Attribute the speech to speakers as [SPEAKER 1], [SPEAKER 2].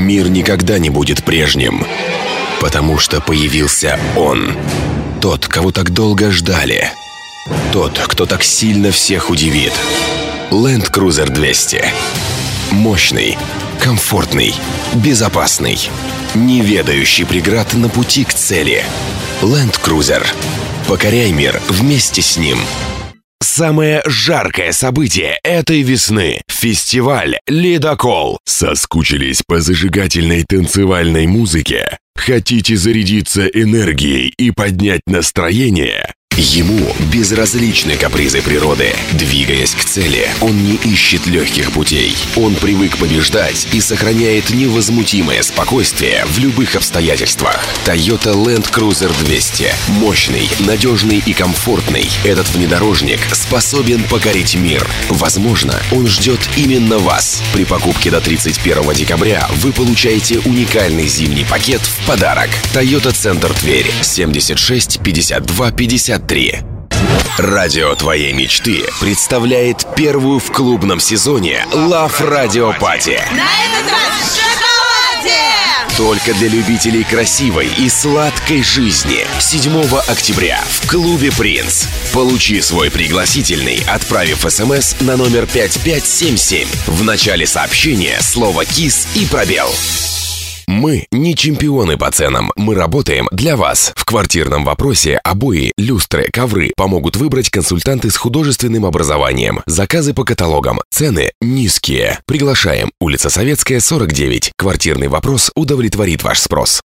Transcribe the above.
[SPEAKER 1] Мир никогда не будет прежним, потому что появился он. Тот, кого так долго ждали. Тот, кто так сильно всех удивит. Land Cruiser 200. Мощный, комфортный, безопасный, не ведающий преград на пути к цели. Land Cruiser. Покоряй мир вместе с ним. Самое жаркое событие этой весны – фестиваль «Ледокол». Соскучились по зажигательной танцевальной музыке? Хотите зарядиться энергией и поднять настроение? Ему безразличны капризы природы. Двигаясь к цели, он не ищет легких путей. Он привык побеждать и сохраняет невозмутимое спокойствие в любых обстоятельствах. Toyota Land Cruiser 200. Мощный, надежный и комфортный. Этот внедорожник способен покорить мир. Возможно, он ждет именно вас. При покупке до 31 декабря вы получаете уникальный зимний пакет в подарок. Toyota Центр Тверь. 76 52 53. Радио твоей мечты представляет первую в клубном сезоне Love Radio Party.
[SPEAKER 2] На этот раз в шоколаде!
[SPEAKER 1] Только для любителей красивой и сладкой жизни. 7 октября в клубе «Принц». Получи свой пригласительный, отправив СМС на номер 5577. В начале сообщения слово «КИС» и пробел. Мы не чемпионы по ценам, мы работаем для вас. В квартирном вопросе обои, люстры, ковры помогут выбрать консультанты с художественным образованием. Заказы по каталогам, цены низкие. Приглашаем. Улица Советская, 49. Квартирный вопрос удовлетворит ваш спрос.